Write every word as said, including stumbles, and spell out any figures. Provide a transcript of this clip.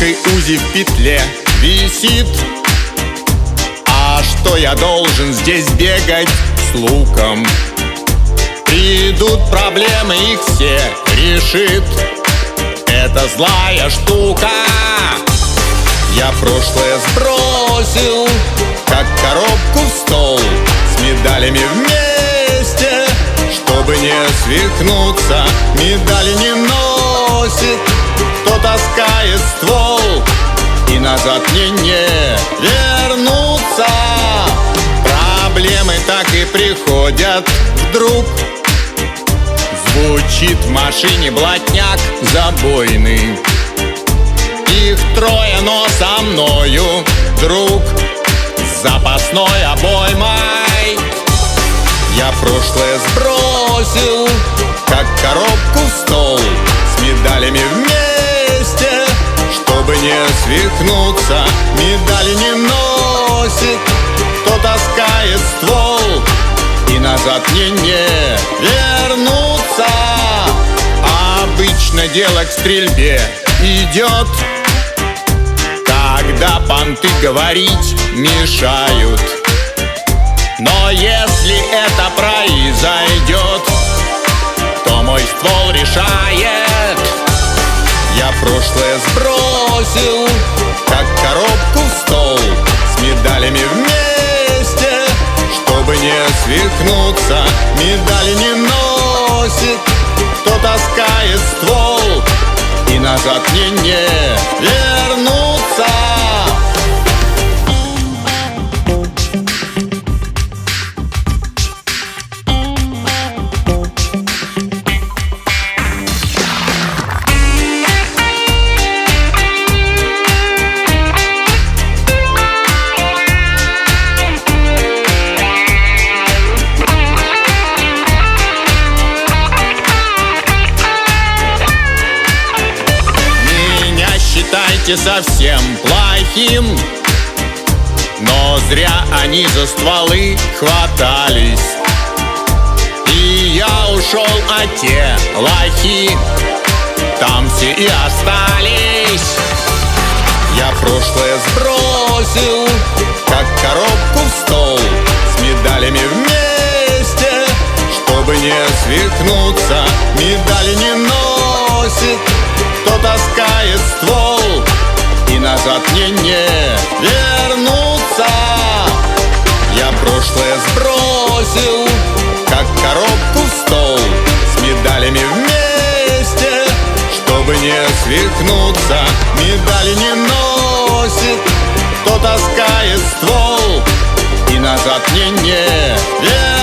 палкой УЗИ в петле висит. А что я должен здесь бегать с луком? Придут проблемы, их все решит. Это злая штука. Я прошлое сбросил, как коробку в стол, с медалями вместе, чтобы не свихнуться. Медали не носит, кто таскает ствол, и назад мне не вернуться. Проблемы так и приходят вдруг. Звучит в машине блатняк забойный. Их трое, но со мною друг с запасной обоймой. Я прошлое сбросил, как коробку в стол, с медалями вместе, чтобы не свихнуться. Медали не носит, кто таскает ствол, и назад мне не вернуться. Обычно дело к стрельбе идет, когда понты говорить мешают. Но если это произойдет, то мой ствол решает. Я прошлое сбросил, как коробку в стол, с медалями вместе, чтобы не свихнуться. Медали не носит, кто таскает ствол, и назад мне не вернуться. Считайте совсем плохим, но зря они за стволы хватались. И я ушел, а те лохи там все и остались. Я прошлое сбросил, как коробку в стол, с медалями вместе, чтобы не свихнуться. Медали не носит, кто таскает ствол, и назад мне не вернуться. Я прошлое сбросил, как коробку в стол, с медалями вместе, чтобы не свихнуться. Медали не носит, кто таскает ствол, и назад мне не вернуться.